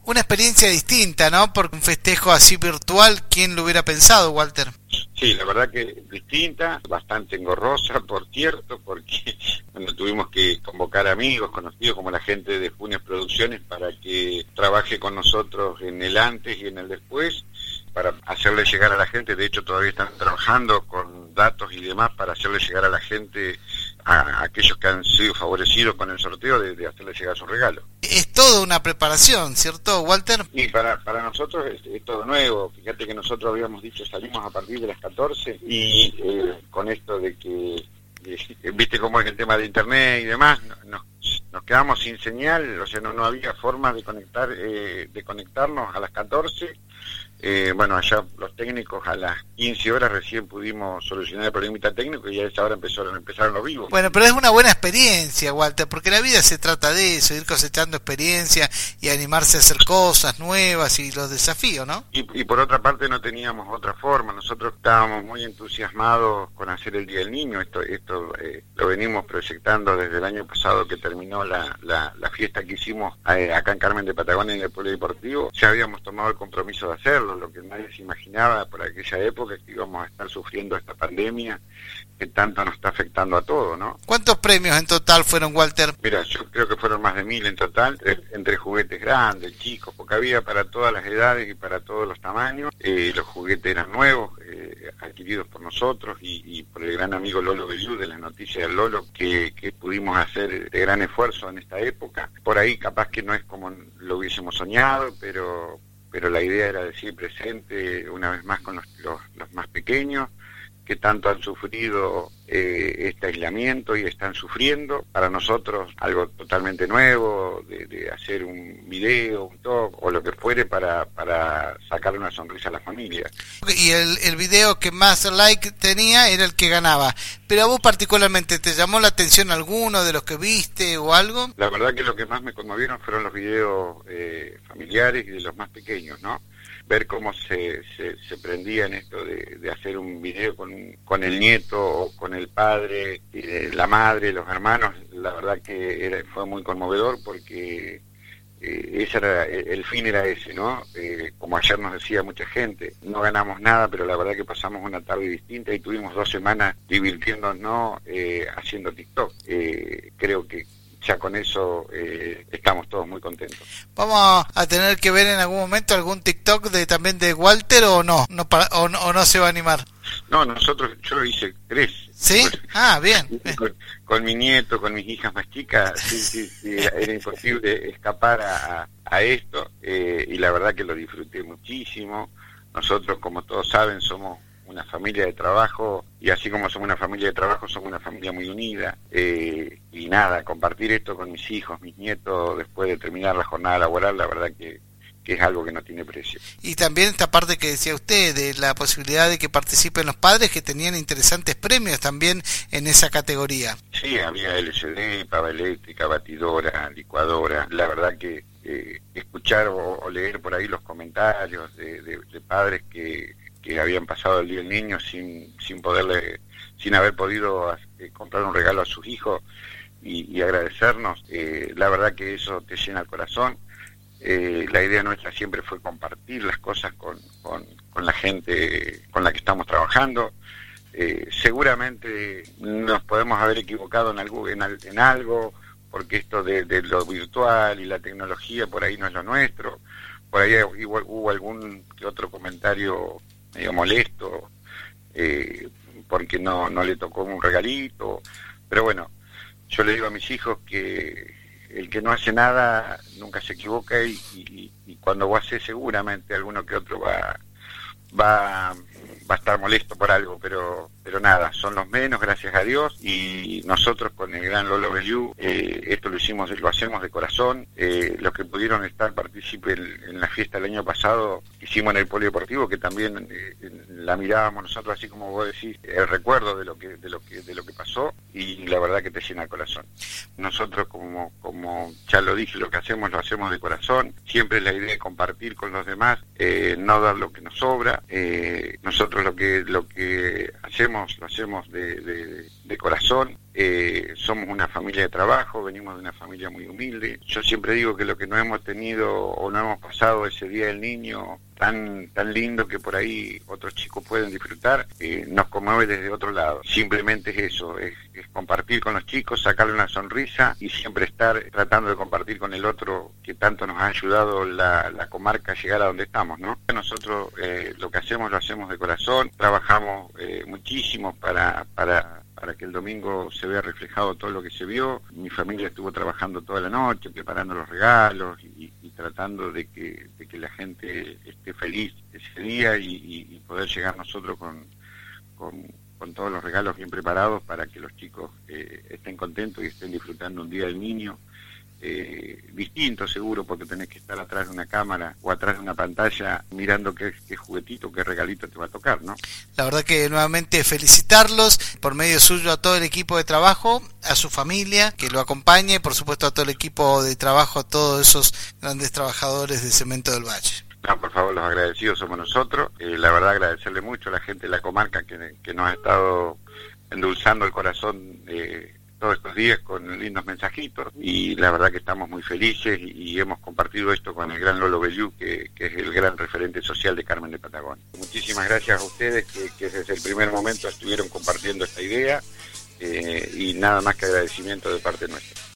Una experiencia distinta, ¿no? Porque un festejo así virtual, ¿quién lo hubiera pensado, Walter? Sí, la verdad que distinta, bastante engorrosa, por cierto, porque bueno, tuvimos que convocar amigos, conocidos como la gente de Funes Producciones para que trabaje con nosotros en el antes y en el después, para hacerle llegar a la gente. De hecho todavía están trabajando con datos y demás para hacerle llegar a la gente, a aquellos que han sido favorecidos con el sorteo, de hacerle llegar su regalo. Es toda una preparación, ¿cierto, Walter? Y para nosotros es todo nuevo. Fíjate que nosotros habíamos dicho salimos a partir de las 14 y con esto de que, viste cómo es el tema de internet y demás, nos quedamos sin señal, o sea, no había forma de conectarnos a las 14. Bueno, allá los técnicos a las 15 horas recién pudimos solucionar el problemita técnico y a esa hora empezaron los vivos. Bueno, pero es una buena experiencia, Walter, porque la vida se trata de eso, ir cosechando experiencia y animarse a hacer cosas nuevas y los desafíos, ¿no? Y por otra parte no teníamos otra forma. Nosotros estábamos muy entusiasmados con hacer el Día del Niño. Esto lo venimos proyectando desde el año pasado que terminó la fiesta que hicimos acá en Carmen de Patagonia en el Polideportivo. Ya habíamos tomado el compromiso de hacerlo. Lo que nadie se imaginaba por aquella época es que íbamos a estar sufriendo esta pandemia que tanto nos está afectando a todos, ¿no? ¿Cuántos premios en total fueron, Walter? Mira, yo creo que fueron más de 1000 en total, entre juguetes grandes, chicos, porque había para todas las edades y para todos los tamaños. Los juguetes eran nuevos, adquiridos por nosotros y por el gran amigo Lolo Bellú de las noticias del Lolo, que pudimos hacer de gran esfuerzo en esta época. Por ahí capaz que no es como lo hubiésemos soñado, pero la idea era decir presente una vez más con los más pequeños, que tanto han sufrido este aislamiento y están sufriendo. Para nosotros algo totalmente nuevo, de hacer un video, un talk o lo que fuere para sacarle una sonrisa a la familia. Y el video que más like tenía era el que ganaba. Pero a vos particularmente, ¿te llamó la atención alguno de los que viste o algo? La verdad que lo que más me conmovieron fueron los videos familiares y de los más pequeños, ¿no? Ver cómo se prendía en esto de hacer un video con el nieto o con el padre, la madre, los hermanos. La verdad que fue muy conmovedor porque el fin era ese, ¿no? Como ayer nos decía mucha gente, no ganamos nada, pero la verdad que pasamos una tarde distinta y tuvimos 2 semanas divirtiéndonos haciendo TikTok. Creo que ya con eso estamos todos muy contentos. ¿Vamos a tener que ver en algún momento algún TikTok también de Walter o no? ¿O no se va a animar? No, yo hice 3. ¿Sí? Bien. Con mi nieto, con mis hijas más chicas, sí, era imposible escapar a esto, y la verdad que lo disfruté muchísimo. Nosotros, como todos saben, somos una familia de trabajo, y así como somos una familia de trabajo, somos una familia muy unida, y nada, compartir esto con mis hijos, mis nietos, después de terminar la jornada laboral, la verdad que es algo que no tiene precio. Y también esta parte que decía usted, de la posibilidad de que participen los padres, que tenían interesantes premios también en esa categoría. Sí, había LCD, pava eléctrica, batidora, licuadora. La verdad que escuchar o leer por ahí los comentarios de padres que habían pasado el Día del Niño sin haber podido comprar un regalo a sus hijos y agradecernos, la verdad que eso te llena el corazón. La idea nuestra siempre fue compartir las cosas con la gente con la que estamos trabajando. Seguramente nos podemos haber equivocado en algo, porque esto de lo virtual y la tecnología por ahí no es lo nuestro. Por ahí igual hubo algún que otro comentario medio molesto, porque no le tocó un regalito, pero bueno, yo le digo a mis hijos que el que no hace nada nunca se equivoca, y cuando vos haces seguramente alguno que otro va a estar molesto por algo, pero nada, son los menos, gracias a Dios. Y nosotros con el gran Lolo Bellú, esto lo hacemos de corazón. Los que pudieron estar partícipes en la fiesta el año pasado, hicimos en el Polideportivo, que también la mirábamos nosotros, así como vos decís, el recuerdo de lo que pasó, y la verdad que te llena el corazón. Nosotros, como ya lo dije, lo hacemos de corazón. Siempre es la idea de compartir con los demás, no dar lo que nos sobra. Nosotros lo que hacemos lo hacemos de corazón. Somos una familia de trabajo, venimos de una familia muy humilde. Yo siempre digo que lo que no hemos tenido o no hemos pasado ese Día del Niño tan lindo que por ahí otros chicos pueden disfrutar, nos conmueve desde otro lado. Simplemente es eso, es compartir con los chicos, sacarle una sonrisa y siempre estar tratando de compartir con el otro que tanto nos ha ayudado la comarca a llegar a donde estamos, ¿no? Nosotros lo que hacemos lo hacemos de corazón, trabajamos muchísimo para que el domingo se vea reflejado todo lo que se vio. Mi familia estuvo trabajando toda la noche, preparando los regalos y tratando de que la gente esté feliz ese día y poder llegar nosotros con todos los regalos bien preparados para que los chicos estén contentos y estén disfrutando un Día del Niño. Distinto seguro, porque tenés que estar atrás de una cámara o atrás de una pantalla mirando qué juguetito, qué regalito te va a tocar, ¿no? La verdad que nuevamente felicitarlos por medio suyo a todo el equipo de trabajo, a su familia que lo acompañe, por supuesto a todo el equipo de trabajo, a todos esos grandes trabajadores de Cemento del Valle. No, por favor, los agradecidos somos nosotros. La verdad, agradecerle mucho a la gente de la comarca que nos ha estado endulzando el corazón todos estos días con lindos mensajitos, y la verdad que estamos muy felices y hemos compartido esto con el gran Lolo Bellú, que es el gran referente social de Carmen de Patagonia. Muchísimas gracias a ustedes que desde el primer momento estuvieron compartiendo esta idea, y nada más que agradecimiento de parte nuestra.